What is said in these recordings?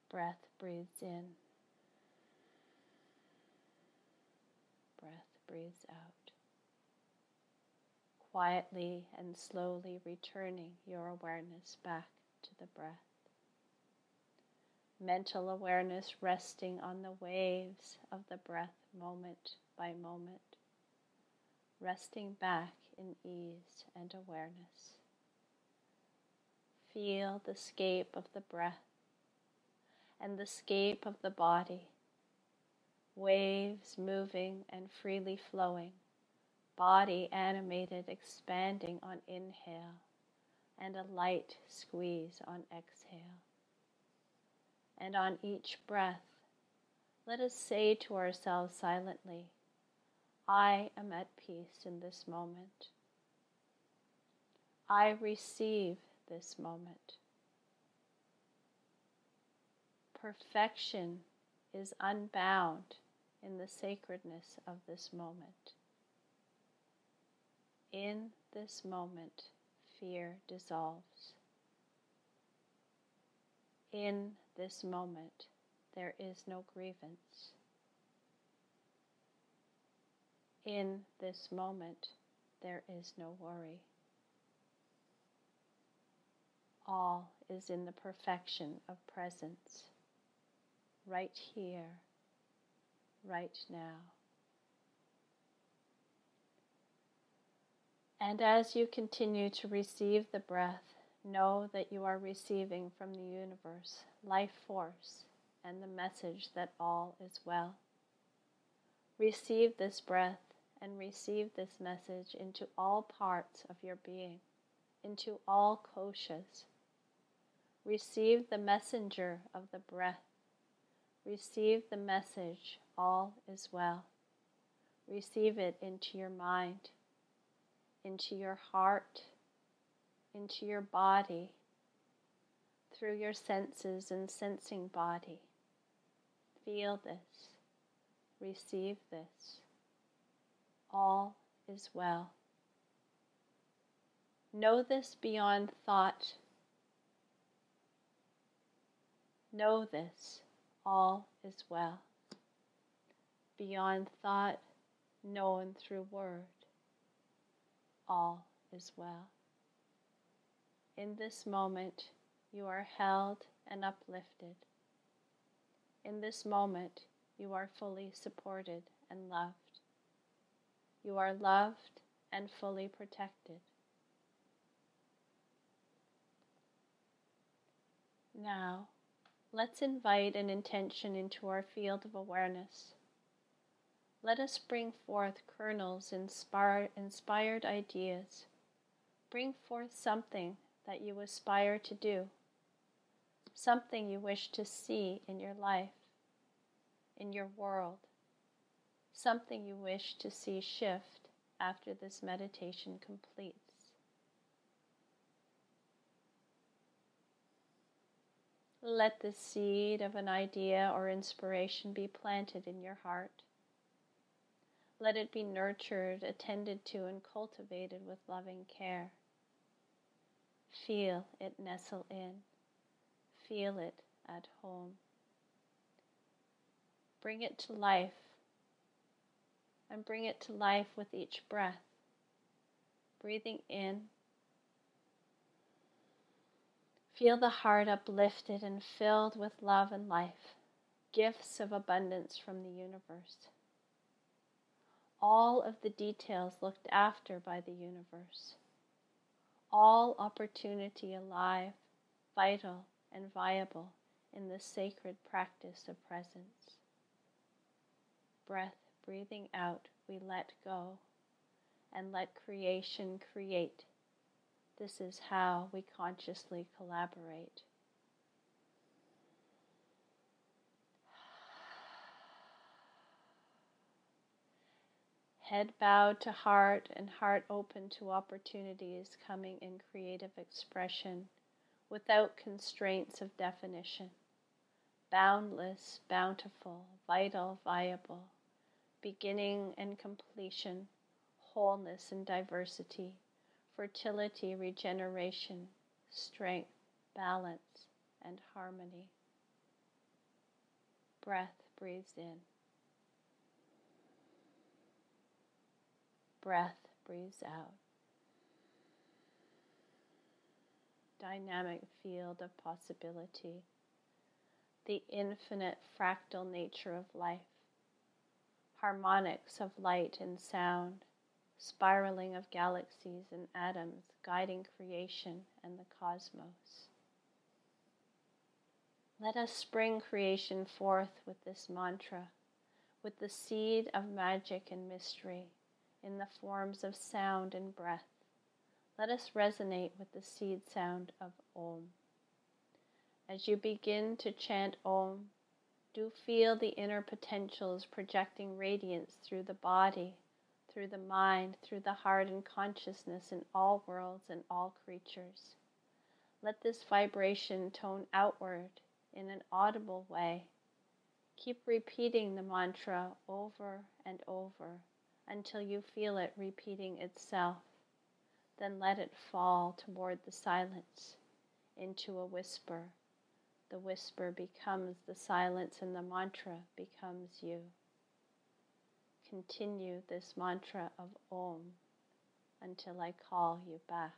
Breath breathes in. Breath breathes out. Quietly and slowly returning your awareness back to the breath. Mental awareness resting on the waves of the breath moment by moment. Resting back in ease and awareness. Feel the scape of the breath and the scape of the body. Waves moving and freely flowing. Body animated, expanding on inhale and a light squeeze on exhale. And on each breath, let us say to ourselves silently, I am at peace in this moment. I receive this moment. Perfection is unbound in the sacredness of this moment. In this moment, fear dissolves. In this moment, there is no grievance. In this moment, there is no worry. All is in the perfection of presence, right here, right now. And as you continue to receive the breath, know that you are receiving from the universe, life force, and the message that all is well. Receive this breath and receive this message into all parts of your being, into all koshas. Receive the messenger of the breath. Receive the message, all is well. Receive it into your mind, into your heart, into your body, through your senses and sensing body. Feel this. Receive this. All is well. Know this beyond thought. Know this. All is well. Beyond thought, known through word. All is well. In this moment, you are held and uplifted. In this moment, you are fully supported and loved. You are loved and fully protected. Now, let's invite an intention into our field of awareness. Let us bring forth kernels, inspired ideas. Bring forth something that you aspire to do, something you wish to see in your life, in your world, something you wish to see shift after this meditation completes. Let the seed of an idea or inspiration be planted in your heart. Let it be nurtured, attended to, and cultivated with loving care. Feel it nestle in. Feel it at home. Bring it to life, and bring it to life with each breath. Breathing in. Feel the heart uplifted and filled with love and life, gifts of abundance from the universe. All of the details looked after by the universe. All opportunity alive, vital, and viable in the sacred practice of presence. Breath breathing out, we let go and let creation create. This is how we consciously collaborate. Head bowed to heart and heart open to opportunities coming in creative expression without constraints of definition. Boundless, bountiful, vital, viable, beginning and completion, wholeness and diversity, fertility, regeneration, strength, balance, and harmony. Breath breathes in. Breath breathes out. Dynamic field of possibility. The infinite fractal nature of life. Harmonics of light and sound. Spiraling of galaxies and atoms guiding creation and the cosmos. Let us spring creation forth with this mantra, with the seed of magic and mystery in the forms of sound and breath. Let us resonate with the seed sound of Om. As you begin to chant Om, do feel the inner potentials projecting radiance through the body, through the mind, through the heart and consciousness in all worlds and all creatures. Let this vibration tone outward in an audible way. Keep repeating the mantra over and over until you feel it repeating itself. Then let it fall toward the silence into a whisper. The whisper becomes the silence and the mantra becomes you. Continue this mantra of Om until I call you back.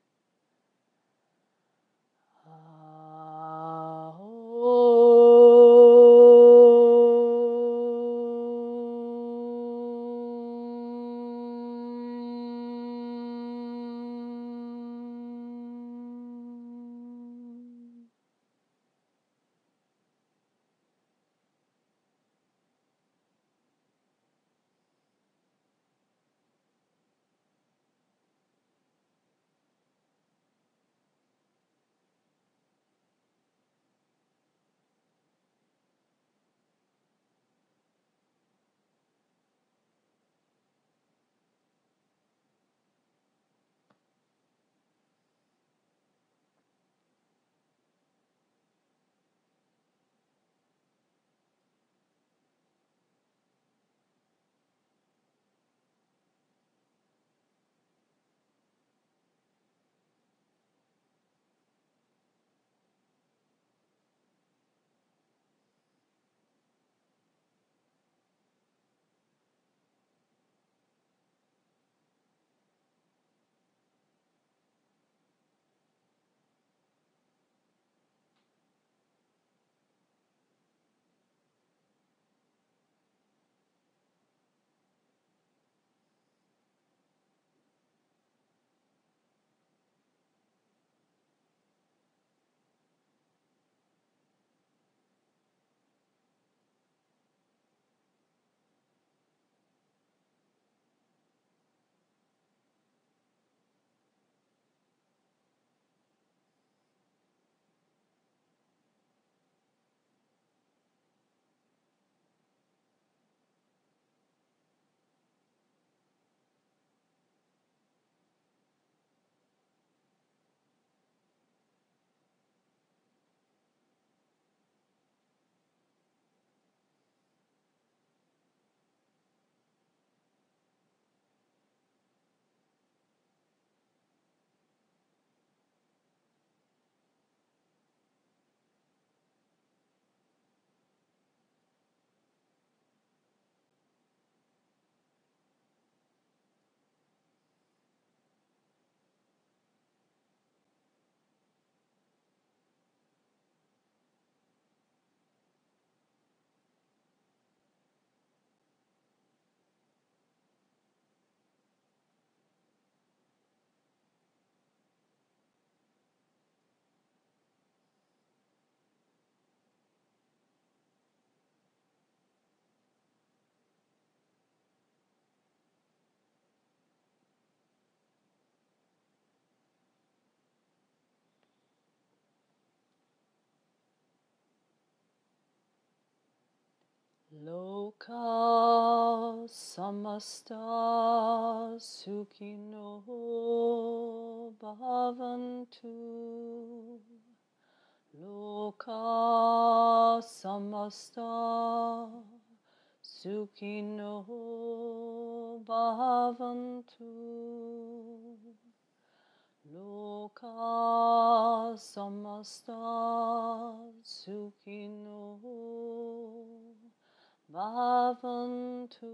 Loka samasta sukhino bhavantu. Loka samasta sukhino bhavantu. Loka samasta sukhino Bhavantu.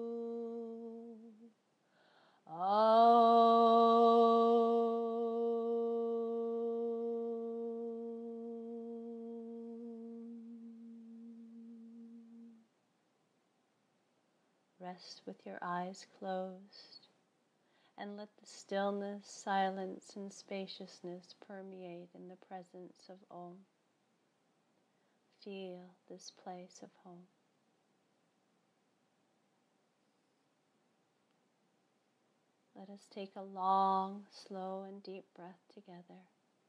Rest with your eyes closed and let the stillness, silence, and spaciousness permeate in the presence of Om. Feel this place of home. Let us take a long, slow, and deep breath together.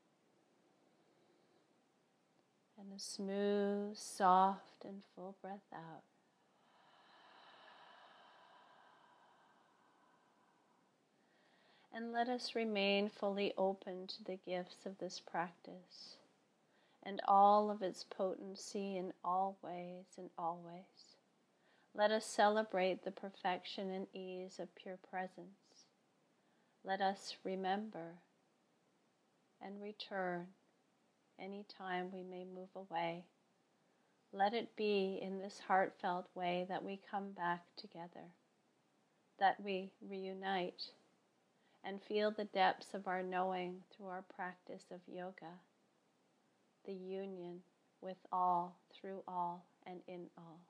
And a smooth, soft, and full breath out. And let us remain fully open to the gifts of this practice and all of its potency in all ways and always. Let us celebrate the perfection and ease of pure presence. Let us remember and return any time we may move away. Let it be in this heartfelt way that we come back together, that we reunite and feel the depths of our knowing through our practice of yoga, the union with all, through all, and in all.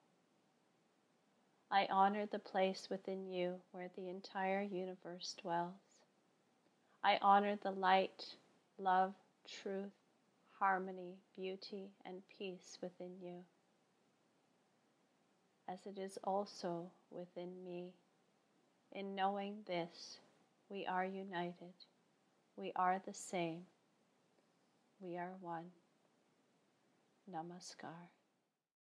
I honor the place within you where the entire universe dwells. I honor the light, love, truth, harmony, beauty, and peace within you, as it is also within me. In knowing this, we are united. We are the same. We are one. Namaskar.